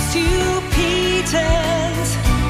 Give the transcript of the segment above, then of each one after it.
St. Peter's,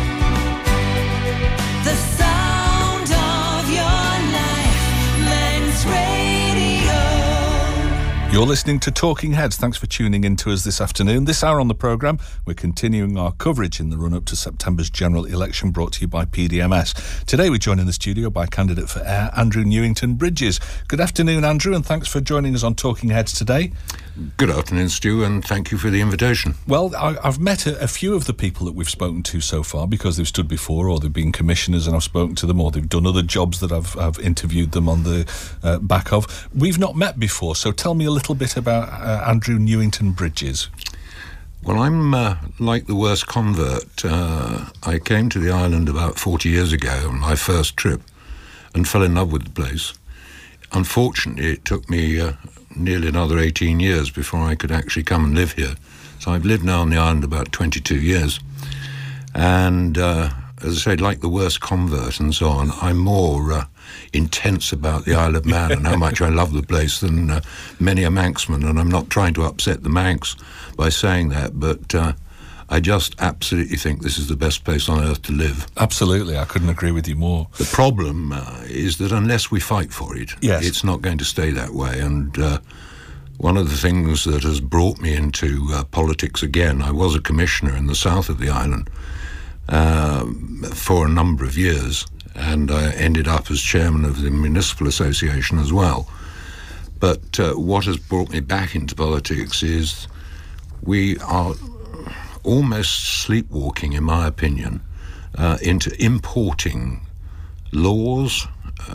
the sound of your life, Manx Radio. You're listening to Talking Heads. Thanks for tuning in to us this afternoon. This hour on the programme, we're continuing our coverage in the run-up to September's general election, brought to you by PDMS. Today we're joined in the studio by candidate for Ayr, Andrew Newington Bridges. Good afternoon, Andrew, and thanks for joining us on Talking Heads today. Good afternoon, Stu, and thank you for the invitation. Well, I've met a few of the people that we've spoken to so far because they've stood before, or they've been commissioners and I've spoken to them, or they've done other jobs that I've interviewed them on the back of. We've not met before, so tell me a little bit about Andrew Newington Bridges. Well, I'm like the worst convert. I came to the island about 40 years ago on my first trip and fell in love with the place. Unfortunately, it took me nearly another 18 years before I could actually come and live here. So I've lived now on the island about 22 years. And as I said, like the worst convert and so on, I'm more intense about the Isle of Man and how much I love the place than many a Manxman. And I'm not trying to upset the Manx by saying that, but I just absolutely think this is the best place on earth to live. Absolutely, I couldn't agree with you more. The problem is that unless we fight for it, yes, it's not going to stay that way. And one of the things that has brought me into politics again, I was a commissioner in the south of the island for a number of years, and I ended up as chairman of the Municipal Association as well. But what has brought me back into politics is we are almost sleepwalking, in my opinion, into importing laws,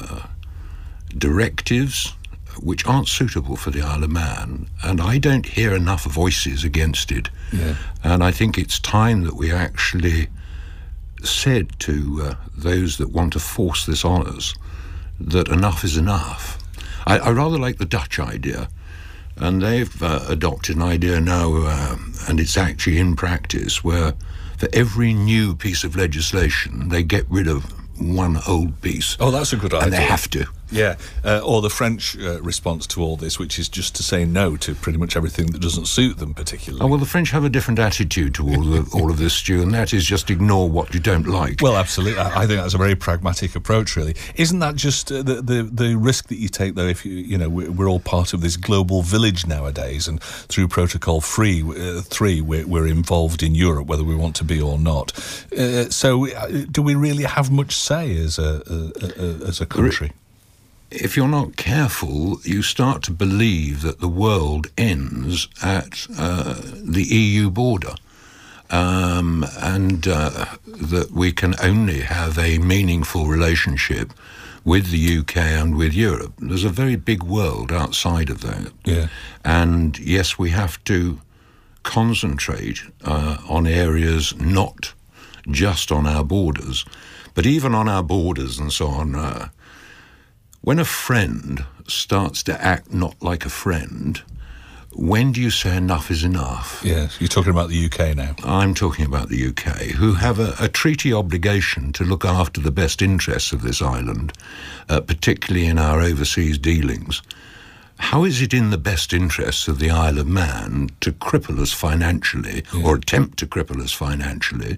directives, which aren't suitable for the Isle of Man. And I don't hear enough voices against it. Yeah. And I think it's time that we actually said to those that want to force this on us that enough is enough. I rather like the Dutch idea. And they've adopted an idea now, and it's actually in practice, where for every new piece of legislation, they get rid of one old piece. Oh, that's a good idea. And they have to. Yeah, or the French response to all this, which is just to say no to pretty much everything that doesn't suit them particularly. Oh, well, the French have a different attitude to all of this, Stu, and that is just ignore what you don't like. Well, absolutely. I think that's a very pragmatic approach, really. Isn't that just the risk that you take, though, if we're all part of this global village nowadays, and through Protocol 3, we're involved in Europe, whether we want to be or not. So do we really have much say as a country? If you're not careful, you start to believe that the world ends at the EU border, and that we can only have a meaningful relationship with the UK and with Europe. There's a very big world outside of that. Yeah. And yes, we have to concentrate on areas not just on our borders, but even on our borders and so on. When a friend starts to act not like a friend, when do you say enough is enough? Yes, you're talking about the UK now. I'm talking about the UK, who have a treaty obligation to look after the best interests of this island, particularly in our overseas dealings. How is it in the best interests of the Isle of Man to cripple us financially, or attempt to cripple us financially?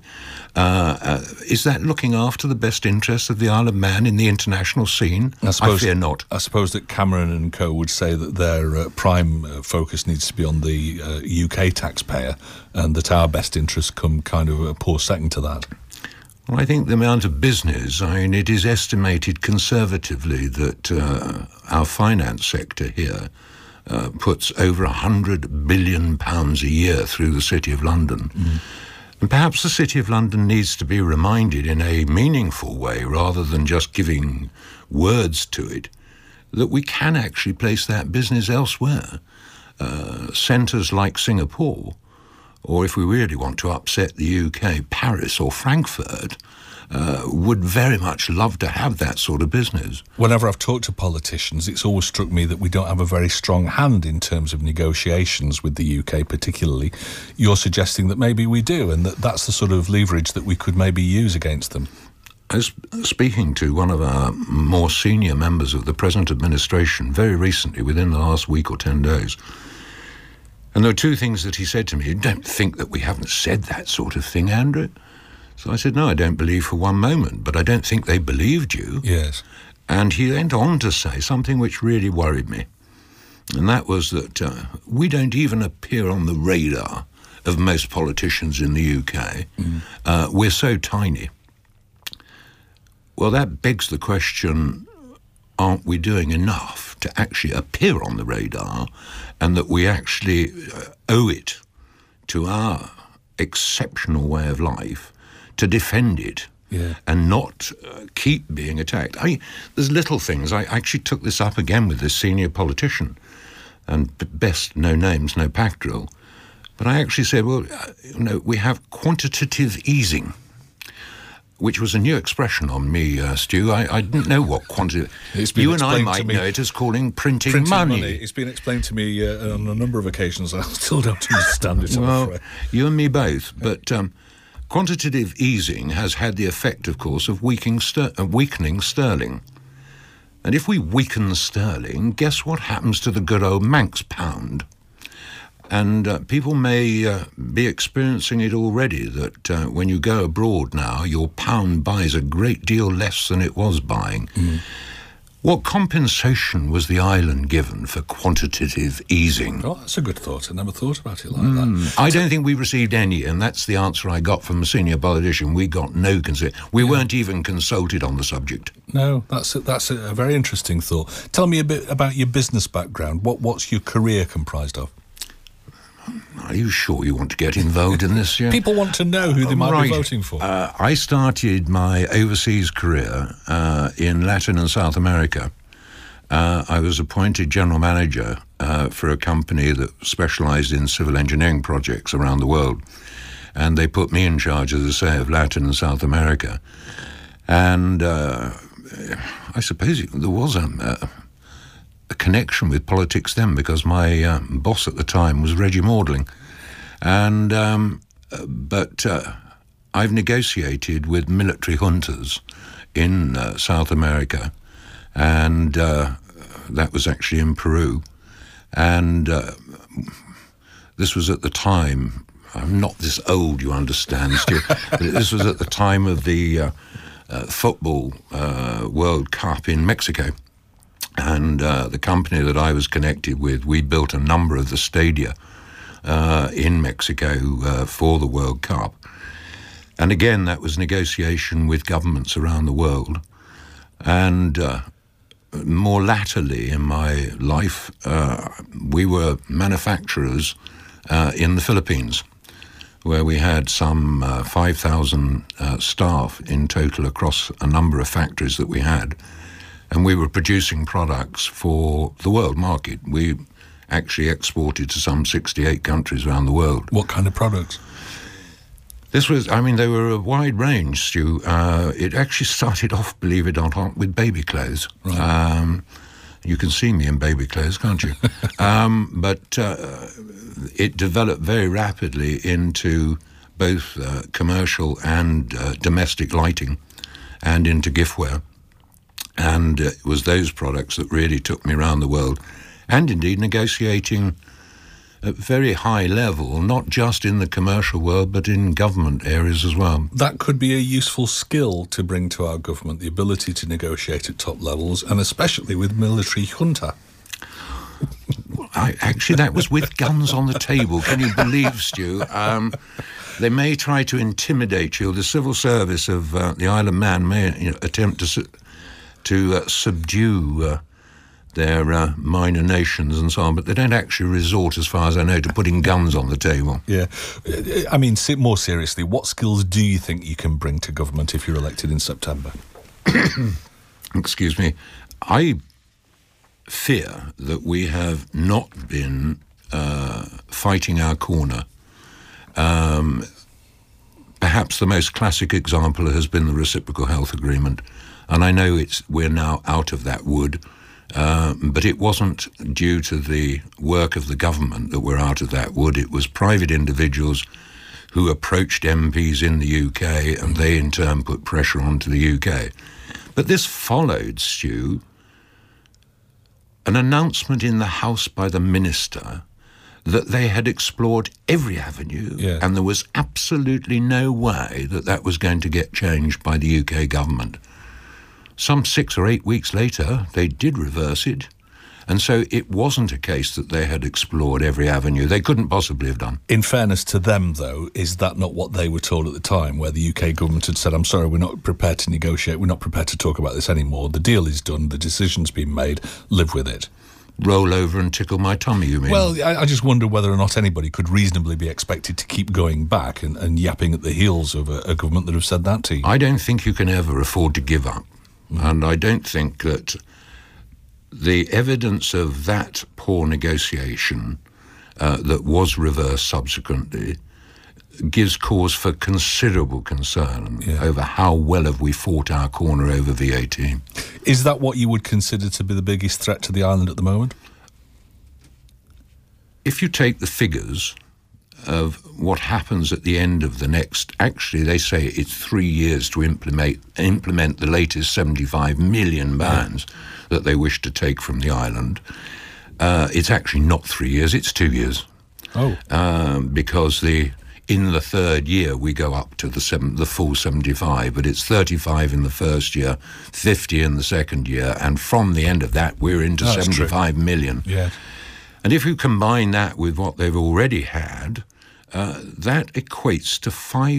Is that looking after the best interests of the Isle of Man in the international scene? I fear not. I suppose that Cameron and co would say that their prime focus needs to be on the UK taxpayer, and that our best interests come kind of a poor second to that. Well, I think the amount of business, it is estimated conservatively that our finance sector here puts over £100 billion a year through the City of London. Mm. And perhaps the City of London needs to be reminded in a meaningful way, rather than just giving words to it, that we can actually place that business elsewhere. Centres like Singapore, or if we really want to upset the UK, Paris or Frankfurt, would very much love to have that sort of business. Whenever I've talked to politicians, it's always struck me that we don't have a very strong hand in terms of negotiations with the UK particularly. You're suggesting that maybe we do, and that's the sort of leverage that we could maybe use against them. I was speaking to one of our more senior members of the present administration very recently, within the last week or 10 days. And there were two things that he said to me. You don't think that we haven't said that sort of thing, Andrew? So I said, no, I don't believe for one moment, but I don't think they believed you. Yes. And he went on to say something which really worried me. And that was that we don't even appear on the radar of most politicians in the UK. We're so tiny. Well, that begs the question, aren't we doing enough to actually appear on the radar, and that we actually owe it to our exceptional way of life to defend it and not keep being attacked? There's little things. I actually took this up again with this senior politician, and best no names, no pack drill. But I actually said, well, we have quantitative easing, which was a new expression on me, Stu. I didn't know what quantitative... You and I might know it as printing money. It's been explained to me on a number of occasions. I still don't understand it, I'm afraid. You and me both. But quantitative easing has had the effect, of course, of weakening sterling. And if we weaken sterling, guess what happens to the good old Manx pound? And people may be experiencing it already, that when you go abroad now, your pound buys a great deal less than it was buying. What compensation was the island given for quantitative easing? Oh, that's a good thought. I never thought about it like that. I don't think we received any, and that's the answer I got from a senior politician. We got no consent. We weren't even consulted on the subject. No, that's a very interesting thought. Tell me a bit about your business background. What's your career comprised of? Are you sure you want to get involved in this? Yeah? People want to know who they might be voting for. I started my overseas career in Latin and South America. I was appointed general manager for a company that specialised in civil engineering projects around the world. And they put me in charge, as I say, of Latin and South America. And I suppose there was a connection with politics then, because my boss at the time was Reggie Maudling. And but I've negotiated with military juntas in South America, and that was actually in Peru. And this was at the time, I'm not this old, you understand, Stu, but this was at the time of the football World Cup in Mexico. And the company that I was connected with, we built a number of the stadia in Mexico for the World Cup. And again, that was negotiation with governments around the world. And more latterly in my life, we were manufacturers in the Philippines, where we had some 5,000 staff in total across a number of factories that we had. And we were producing products for the world market. We actually exported to some 68 countries around the world. What kind of products? They were a wide range, Stu. It actually started off, believe it or not, with baby clothes. Right. You can see me in baby clothes, can't you? But it developed very rapidly into both commercial and domestic lighting, and into giftware. And it was those products that really took me around the world, and indeed negotiating at very high level, not just in the commercial world, but in government areas as well. That could be a useful skill to bring to our government, the ability to negotiate at top levels, and especially with military junta. Actually, that was with guns on the table. Can you believe, Stu? They may try to intimidate you. The civil service of the Isle of Man may attempt to subdue their minor nations and so on, but they don't actually resort, as far as I know, to putting guns on the table. Yeah. I mean, more seriously, what skills do you think you can bring to government if you're elected in September? Excuse me. I fear that we have not been fighting our corner. Perhaps the most classic example has been the Reciprocal Health Agreement. And I know we're now out of that wood, but it wasn't due to the work of the government that we're out of that wood. It was private individuals who approached MPs in the UK, and they in turn put pressure onto the UK. But this followed, Stu, an announcement in the House by the Minister that they had explored every avenue, and there was absolutely no way that that was going to get changed by the UK government. Some 6 or 8 weeks later, they did reverse it, and so it wasn't a case that they had explored every avenue. They couldn't possibly have done. In fairness to them, though, is that not what they were told at the time, where the UK government had said, I'm sorry, we're not prepared to negotiate, we're not prepared to talk about this anymore, the deal is done, the decision's been made, live with it? Roll over and tickle my tummy, you mean? Well, I just wonder whether or not anybody could reasonably be expected to keep going back and yapping at the heels of a government that have said that to you. I don't think you can ever afford to give up. And I don't think that the evidence of that poor negotiation that was reversed subsequently gives cause for considerable concern over how well have we fought our corner over VAT. Is that what you would consider to be the biggest threat to the island at the moment? If you take the figures of what happens at the end of the next, actually they say it's 3 years to implement the latest 75 million pounds that they wish to take from the island. It's actually not 3 years, it's 2 years. Because in the third year we go up to the full 75, but it's 35 in the first year, 50 in the second year, and from the end of that we're into 75 million. And if you combine that with what they've already had, that equates to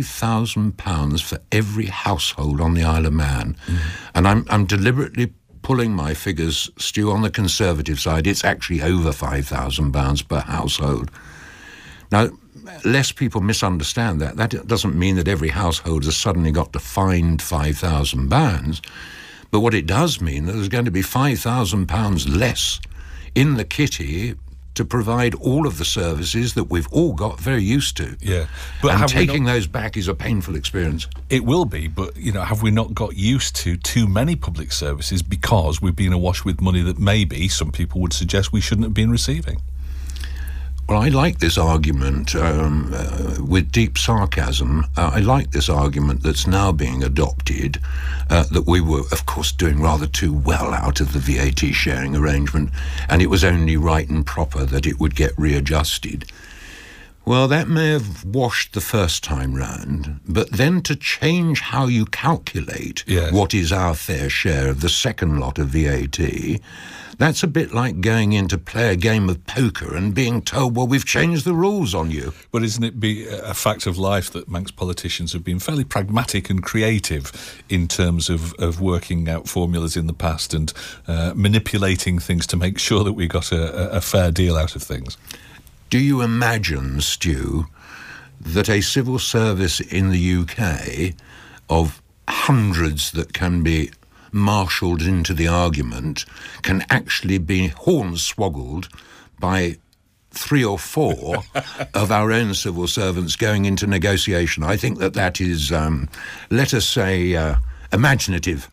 £5,000 for every household on the Isle of Man. And I'm deliberately pulling my figures, Stu, on the Conservative side. It's actually over £5,000 per household. Now, lest people misunderstand that, that doesn't mean that every household has suddenly got to find £5,000, but what it does mean that there's going to be £5,000 less in the kitty to provide all of the services that we've all got very used to. But taking those back is a painful experience. It will be, but, have we not got used to too many public services because we've been awash with money that maybe some people would suggest we shouldn't have been receiving? Well, I like this argument with deep sarcasm. I like this argument that's now being adopted, that we were, of course, doing rather too well out of the VAT sharing arrangement, and it was only right and proper that it would get readjusted. Well, that may have washed the first time round, but then to change how you calculate what is our fair share of the second lot of VAT, that's a bit like going in to play a game of poker and being told, well, we've changed the rules on you. But isn't it a fact of life that Manx politicians have been fairly pragmatic and creative in terms of working out formulas in the past and manipulating things to make sure that we got a fair deal out of things? Do you imagine, Stu, that a civil service in the UK of hundreds that can be marshalled into the argument can actually be hornswoggled by 3 or 4 of our own civil servants going into negotiation? I think that is, let us say, imaginative.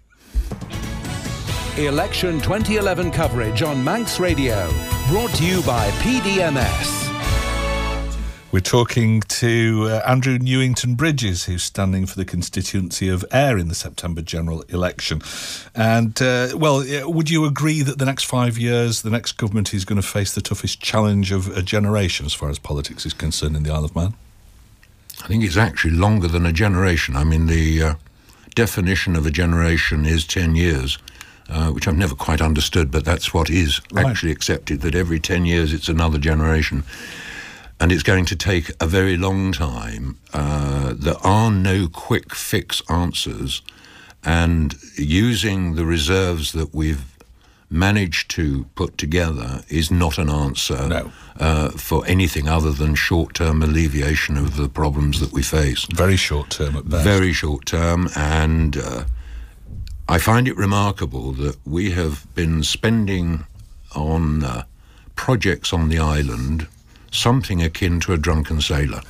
Election 2011 coverage on Manx Radio, brought to you by PDMS. We're talking to Andrew Newington-Bridges, who's standing for the constituency of Ayr in the September general election. And, would you agree that the next 5 years, the next government is going to face the toughest challenge of a generation as far as politics is concerned in the Isle of Man? I think it's actually longer than a generation. I mean, the definition of a generation is 10 years. Which I've never quite understood, but that's what is actually accepted, that every 10 years it's another generation. And it's going to take a very long time. There are no quick fix answers, and using the reserves that we've managed to put together is not an answer for anything other than short-term alleviation of the problems that we face. Very short-term at best. Very short-term, and I find it remarkable that we have been spending on projects on the island something akin to a drunken sailor.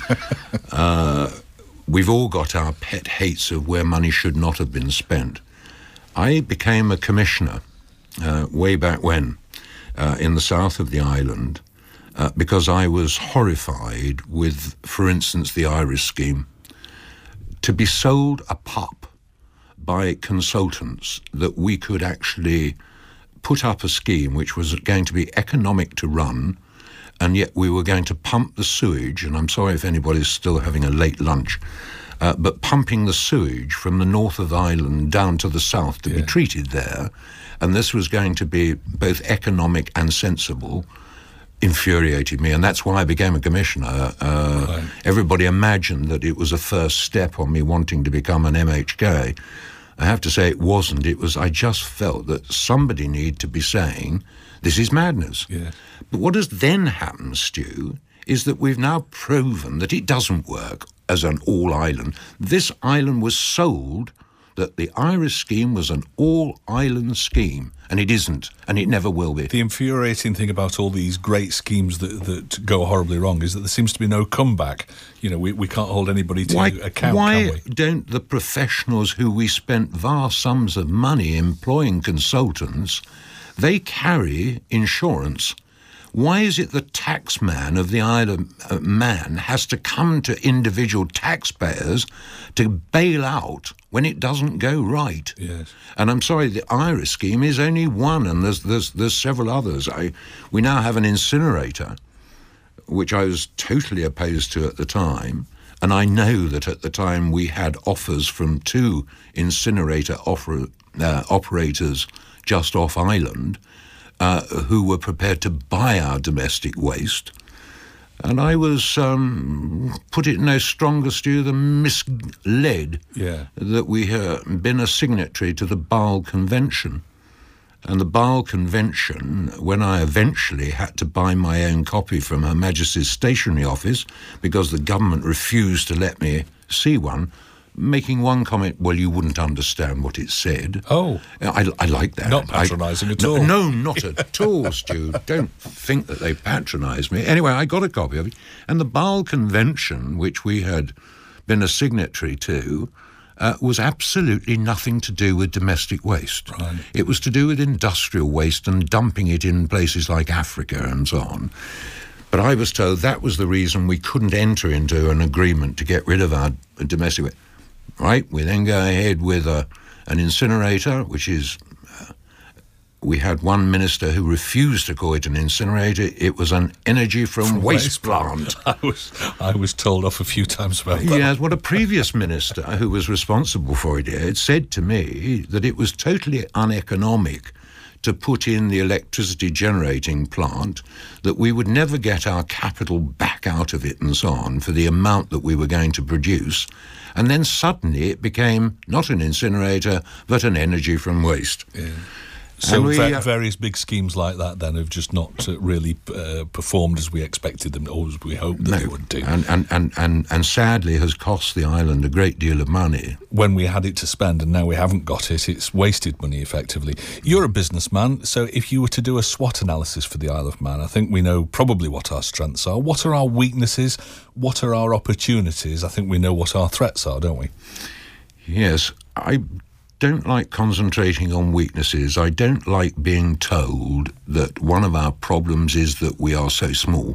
We've all got our pet hates of where money should not have been spent. I became a commissioner way back when in the south of the island because I was horrified with, for instance, the Irish scheme. To be sold a pup by consultants that we could actually put up a scheme which was going to be economic to run, and yet we were going to pump the sewage, and I'm sorry if anybody's still having a late lunch, but pumping the sewage from the north of Ireland down to the south to be treated there, and this was going to be both economic and sensible, infuriated me, and that's why I became a commissioner. Right. Everybody imagined that it was a first step on me wanting to become an MHK. I have to say it wasn't. It was, I just felt that somebody needed to be saying, this is madness. Yeah. But what has then happened, Stu, is that we've now proven that it doesn't work as an all-island. This island was sold that the Irish scheme was an all-island scheme, and it isn't, and it never will be. The infuriating thing about all these great schemes that go horribly wrong is that there seems to be no comeback. You know, we can't hold anybody to account, can we? Why don't the professionals who we spent vast sums of money employing consultants, they carry insurance? Why is it the taxman of the Isle of Man has to come to individual taxpayers to bail out when it doesn't go right? Yes. And I'm sorry, the Irish scheme is only one, and there's several others. We now have an incinerator, which I was totally opposed to at the time, and I know that at the time we had offers from 2 incinerator operators just off island, who were prepared to buy our domestic waste. And I was, put it no stronger, Stu, than misled that we had been a signatory to the Basel Convention. And the Basel Convention, when I eventually had to buy my own copy from Her Majesty's Stationery Office because the government refused to let me see one, making one comment, well, you wouldn't understand what it said. Oh. I like that. Not patronising at all. No, not at all, Stu. Don't think that they patronise me. Anyway, I got a copy of it. And the Basel Convention, which we had been a signatory to, was absolutely nothing to do with domestic waste. Right. It was to do with industrial waste and dumping it in places like Africa and so on. But I was told that was the reason we couldn't enter into an agreement to get rid of our domestic waste. Right, we then go ahead with an incinerator, which is, we had one minister who refused to call it an incinerator. It was an energy from waste plant. I was told off a few times about that. Yes, what a previous minister who was responsible for it had said to me that it was totally uneconomic to put in the electricity generating plant, that we would never get our capital back out of it and so on for the amount that we were going to produce. And then suddenly it became not an incinerator, but an energy from waste. Yeah. So various big schemes like that then have just not really performed as we expected them, or as we hoped that they would do. And sadly has cost the island a great deal of money. When we had it to spend and now we haven't got it, it's wasted money effectively. You're a businessman, so if you were to do a SWOT analysis for the Isle of Man, I think we know probably what our strengths are. What are our weaknesses? What are our opportunities? I think we know what our threats are, don't we? Yes, I don't like concentrating on weaknesses. I don't like being told that one of our problems is that we are so small.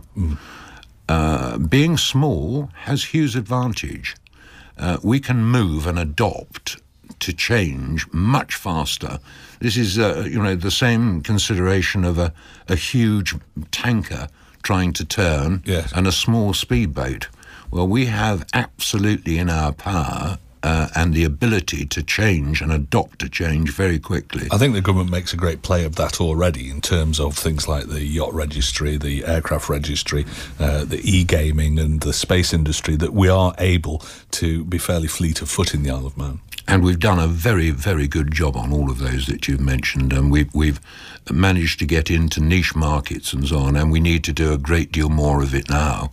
Being small has huge advantage. We can move and adopt to change much faster. This is, the same consideration of a huge tanker trying to turn and a small speedboat. Well, we have absolutely in our power and the ability to change and adopt to change very quickly. I think the government makes a great play of that already in terms of things like the yacht registry, the aircraft registry, the e-gaming and the space industry, that we are able to be fairly fleet of foot in the Isle of Man. And we've done a very, very good job on all of those that you've mentioned, and we've managed to get into niche markets and so on, and we need to do a great deal more of it now.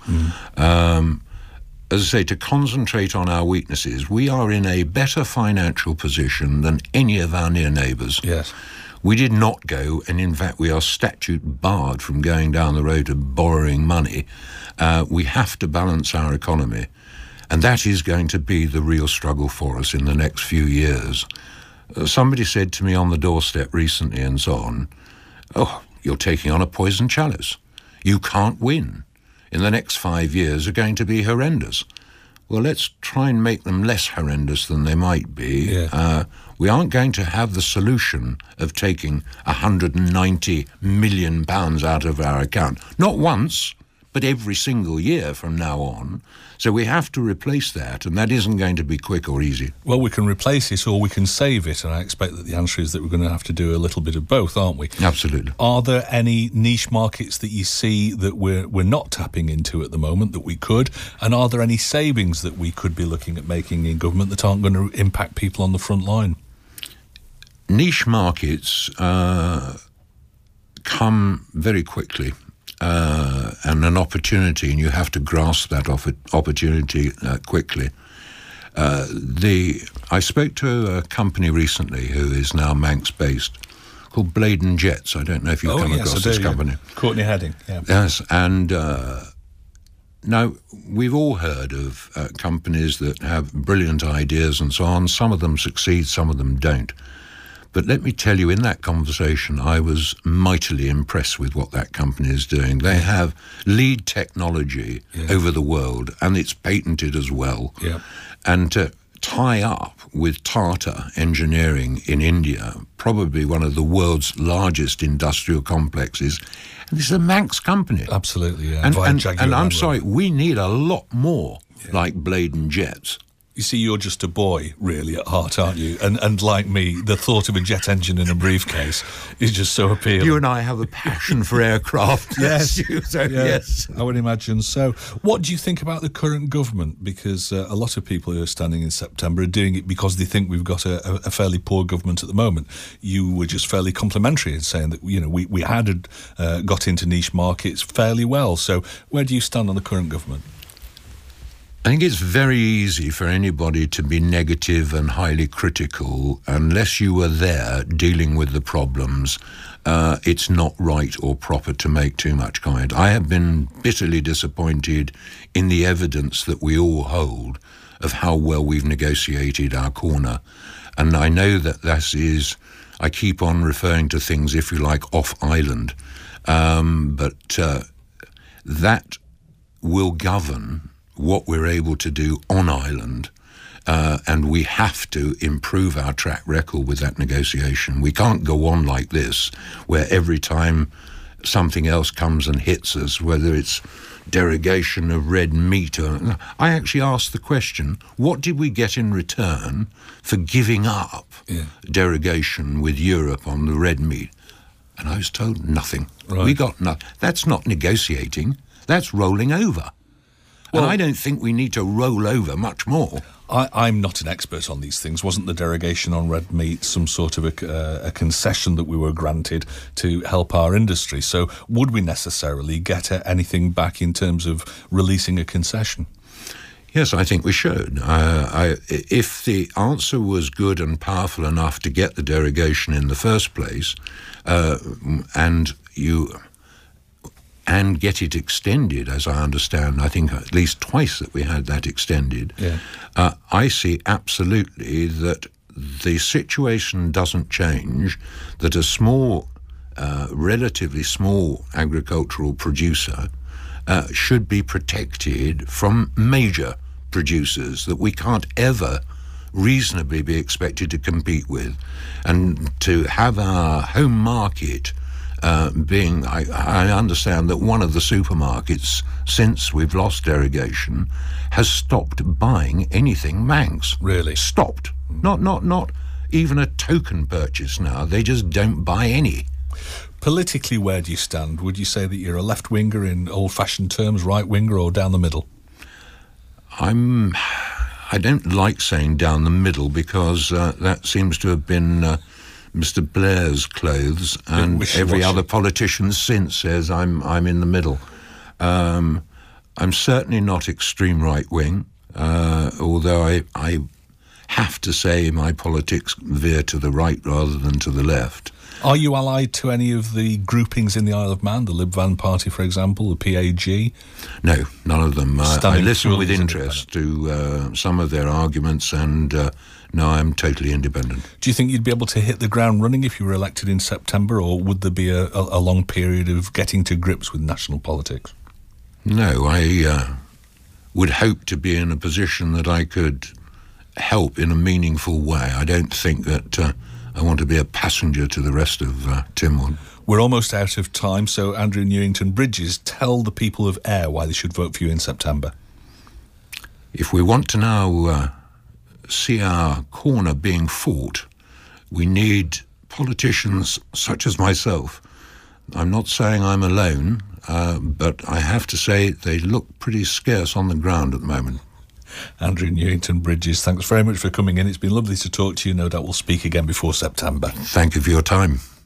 As I say, to concentrate on our weaknesses, we are in a better financial position than any of our near neighbours. Yes. We did not go, and in fact we are statute barred from going down the road of borrowing money. We have to balance our economy, and that is going to be the real struggle for us in the next few years. Somebody said to me on the doorstep recently and so on, "Oh, you're taking on a poison chalice. You can't win. In the next 5 years are going to be horrendous." Well, let's try and make them less horrendous than they might be. Yeah. We aren't going to have the solution of taking £190 million out of our account. Not once, but every single year from now on. So we have to replace that, and that isn't going to be quick or easy. Well, we can replace it or we can save it, and I expect that the answer is that we're going to have to do a little bit of both, aren't we? Absolutely. Are there any niche markets that you see that we're not tapping into at the moment that we could? And are there any savings that we could be looking at making in government that aren't going to impact people on the front line? Niche markets come very quickly. And an opportunity, and you have to grasp that opportunity quickly. I spoke to a company recently who is now Manx-based called Bladen Jets. I don't know if you've come across this company. Courtney Heading, yeah. Yes, and now we've all heard of companies that have brilliant ideas and so on. Some of them succeed, some of them don't. But let me tell you, in that conversation, I was mightily impressed with what that company is doing. They have lead technology over the world, and it's patented as well. Yeah. And to tie up with Tata Engineering in India, probably one of the world's largest industrial complexes, and this is a Manx company. Absolutely, yeah. And I'm sorry, we need a lot more like Bladen Jets. You see, you're just a boy, really, at heart, aren't you? And like me, the thought of a jet engine in a briefcase is just so appealing. You and I have a passion for aircraft. Yes. Yes. I would imagine so. What do you think about the current government? Because a lot of people who are standing in September are doing it because they think we've got a fairly poor government at the moment. You were just fairly complimentary in saying that, you know, we had got into niche markets fairly well. So where do you stand on the current government? I think it's very easy for anybody to be negative and highly critical unless you were there dealing with the problems. It's not right or proper to make too much comment. I have been bitterly disappointed in the evidence that we all hold of how well we've negotiated our corner. And I know that this is, I keep on referring to things, if you like, off-island. But that will govern what we're able to do on island, and we have to improve our track record with that negotiation. We can't go on like this, where every time something else comes and hits us, whether it's derogation of red meat or... I actually asked the question, what did we get in return for giving up derogation with Europe on the red meat? And I was told nothing. Right. We got nothing. That's not negotiating, that's rolling over. Well, and I don't think we need to roll over much more. I'm not an expert on these things. Wasn't the derogation on red meat some sort of a concession that we were granted to help our industry? So would we necessarily get anything back in terms of releasing a concession? Yes, I think we should. If the answer was good and powerful enough to get the derogation in the first place, and get it extended, as I understand, I think at least twice that we had that extended, I see absolutely that the situation doesn't change, that a small, relatively small agricultural producer should be protected from major producers that we can't ever reasonably be expected to compete with. And to have our home market being, I understand that one of the supermarkets, since we've lost derogation, has stopped buying anything Manx. Really? Stopped. Not even a token purchase now. They just don't buy any. Politically, where do you stand? Would you say that you're a left-winger in old-fashioned terms, right-winger, or down the middle? I don't like saying down the middle because that seems to have been... Mr. Blair's clothes, and every other politician since says I'm in the middle. I'm certainly not extreme right-wing, although I have to say my politics veer to the right rather than to the left. Are you allied to any of the groupings in the Isle of Man, the Lib Van Party, for example, the PAG? No, none of them. I listen with interest to some of their arguments, and no, I'm totally independent. Do you think you'd be able to hit the ground running if you were elected in September, or would there be a long period of getting to grips with national politics? No, I would hope to be in a position that I could help in a meaningful way. I don't think that... I want to be a passenger to the rest of Tynwald. We're almost out of time, so Andrew Newington Bridges, tell the people of Ayr why they should vote for you in September. If we want to now see our corner being fought, we need politicians such as myself. I'm not saying I'm alone, but I have to say they look pretty scarce on the ground at the moment. Andrew Newington Bridges, thanks very much for coming in. It's been lovely to talk to you. No doubt we'll speak again before September. Thank you for your time.